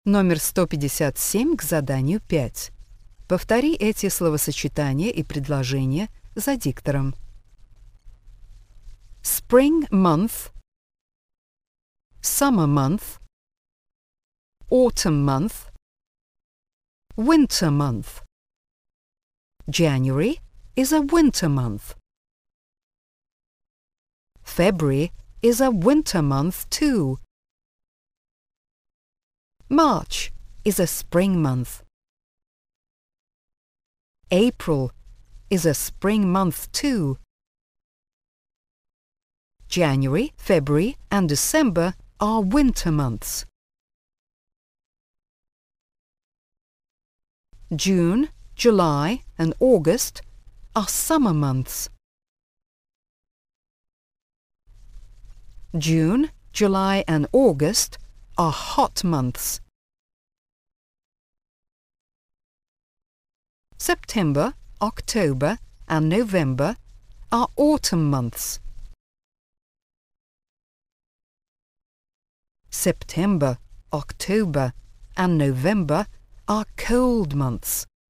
Номер 157 к заданию 5. Повтори эти словосочетания и предложения за диктором. Spring month, summer month, autumn month, winter month. January is a winter month. February is a winter month too. March is a spring month. April is a spring month too. January, February and December are winter months. June, July and August are summer months. June, July and August are hot months. September, October and November are autumn months. September, October and November are cold months.